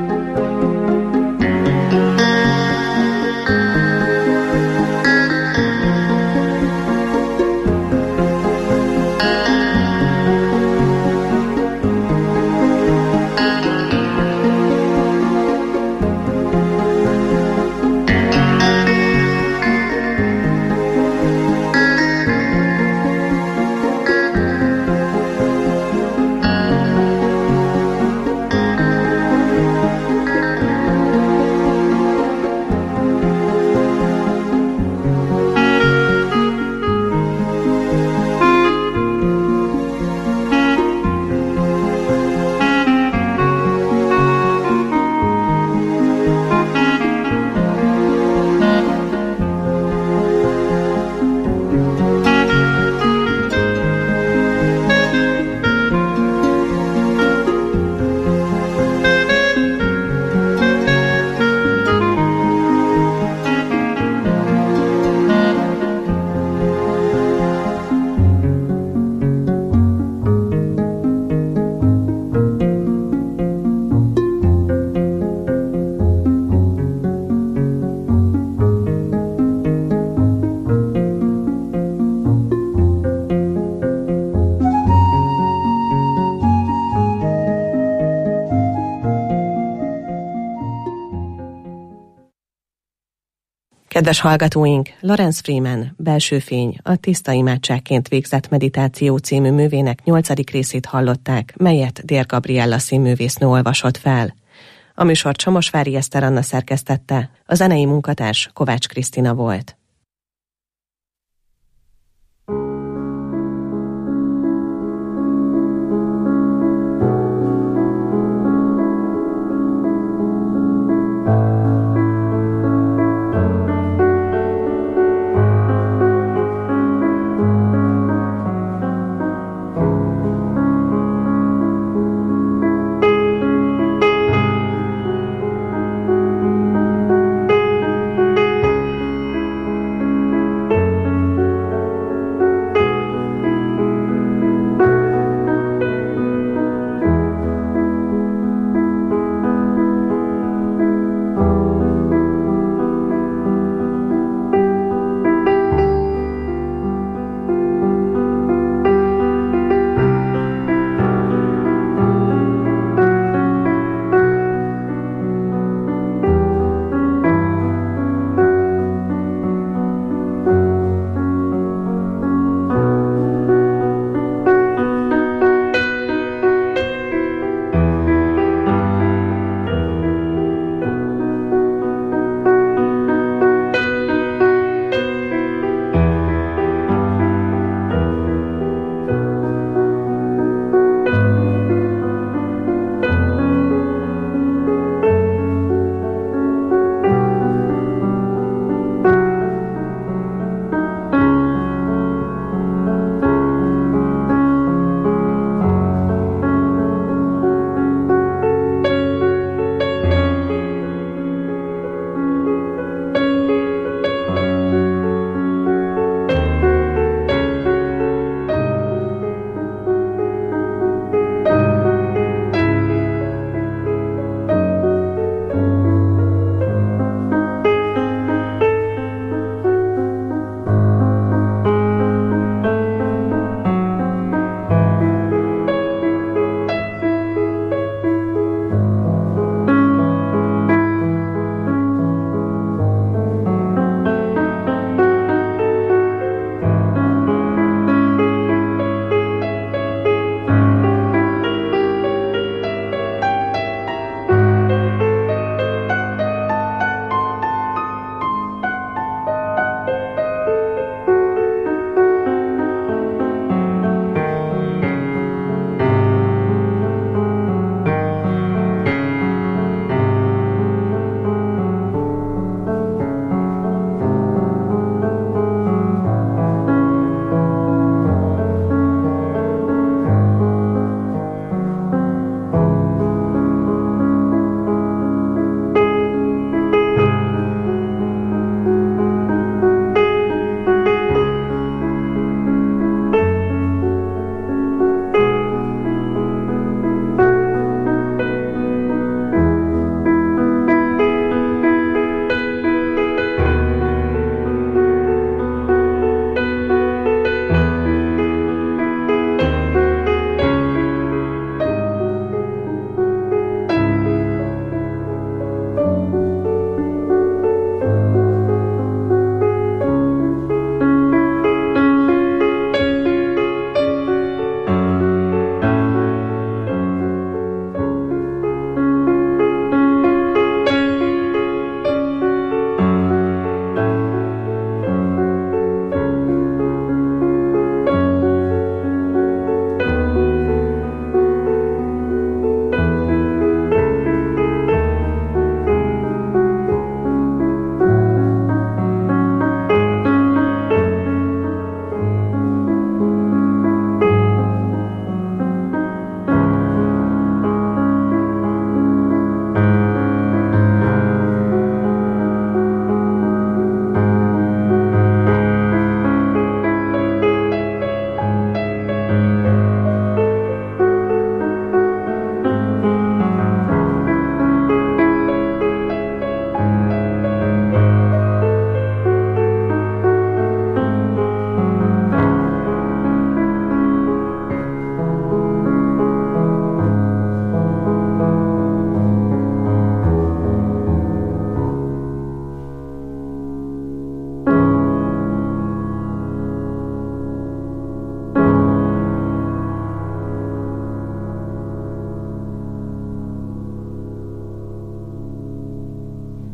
[SPEAKER 7] Kedves hallgatóink, Lawrence Freeman Belső fény, a tiszta imádságként végzett meditáció című művének 8. részét hallották, melyet Dér Gabriella színművésznő olvasott fel. A műsort Somosvári Eszter Anna szerkesztette, a zenei munkatárs Kovács Krisztina volt.